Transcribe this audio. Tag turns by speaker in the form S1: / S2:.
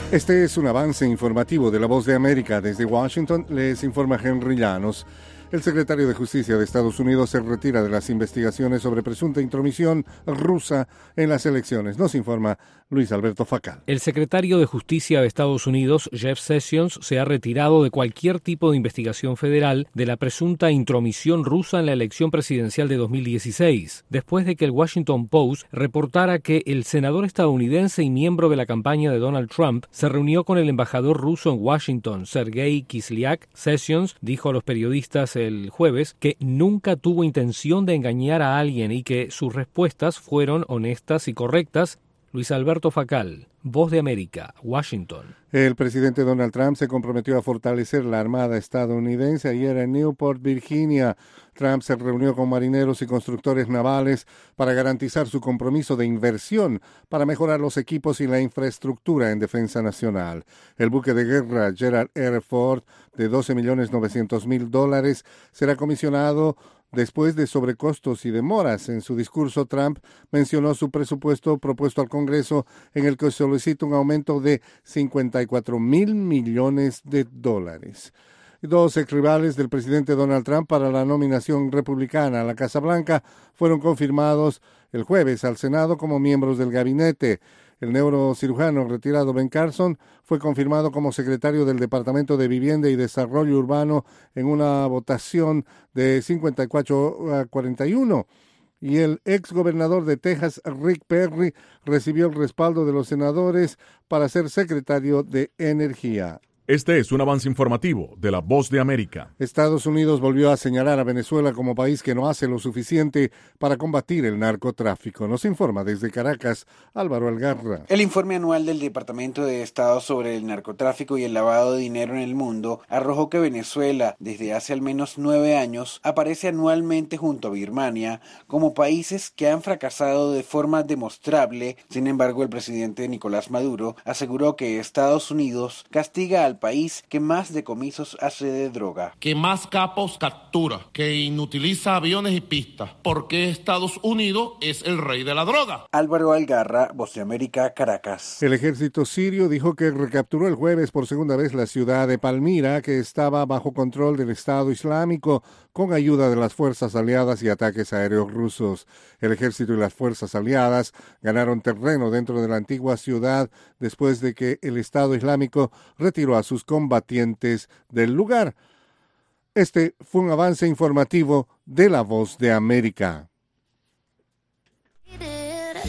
S1: Este es un avance informativo de La Voz de América. Desde Washington les informa Henry Llanos. El secretario de Justicia de Estados Unidos se retira de las investigaciones sobre presunta intromisión rusa en las elecciones. Nos informa Luis Alberto Facal.
S2: El secretario de Justicia de Estados Unidos, Jeff Sessions, se ha retirado de cualquier tipo de investigación federal de la presunta intromisión rusa en la elección presidencial de 2016, después de que el Washington Post reportara que el senador estadounidense y miembro de la campaña de Donald Trump se reunió con el embajador ruso en Washington, Sergei Kislyak. Sessions dijo a los periodistas el jueves que nunca tuvo intención de engañar a alguien y que sus respuestas fueron honestas y correctas. Luis Alberto Facal, Voz de América, Washington.
S1: El presidente Donald Trump se comprometió a fortalecer la Armada estadounidense. Ayer en Newport, Virginia, Trump se reunió con marineros y constructores navales para garantizar su compromiso de inversión para mejorar los equipos y la infraestructura en defensa nacional. El buque de guerra Gerald R. Ford, de $12.900.000, será comisionado después de sobrecostos y demoras. En su discurso, Trump mencionó su presupuesto propuesto al Congreso, en el que solicita un aumento de $54.000 millones. Dos exrivales del presidente Donald Trump para la nominación republicana a la Casa Blanca fueron confirmados el jueves al Senado como miembros del gabinete. El neurocirujano retirado Ben Carson fue confirmado como secretario del Departamento de Vivienda y Desarrollo Urbano en una votación de 54-41. Y el exgobernador de Texas, Rick Perry, recibió el respaldo de los senadores para ser secretario de Energía.
S3: Este es un avance informativo de La Voz de América.
S1: Estados Unidos volvió a señalar a Venezuela como país que no hace lo suficiente para combatir el narcotráfico. Nos informa desde Caracas, Álvaro Algarra.
S4: El informe anual del Departamento de Estado sobre el narcotráfico y el lavado de dinero en el mundo arrojó que Venezuela, desde hace al menos 9 años, aparece anualmente junto a Birmania como países que han fracasado de forma demostrable. Sin embargo, el presidente Nicolás Maduro aseguró que Estados Unidos castiga al país que más decomisos hace de droga.
S5: Que más capos captura, que inutiliza aviones y pistas, porque Estados Unidos es el rey de la droga.
S4: Álvaro Algarra, Voz de América, Caracas.
S1: El ejército sirio dijo que recapturó el jueves por segunda vez la ciudad de Palmira, que estaba bajo control del Estado Islámico, con ayuda de las fuerzas aliadas y ataques aéreos rusos. El ejército y las fuerzas aliadas ganaron terreno dentro de la antigua ciudad después de que el Estado Islámico retiró a sus combatientes del lugar. Este fue un avance informativo de La Voz de América.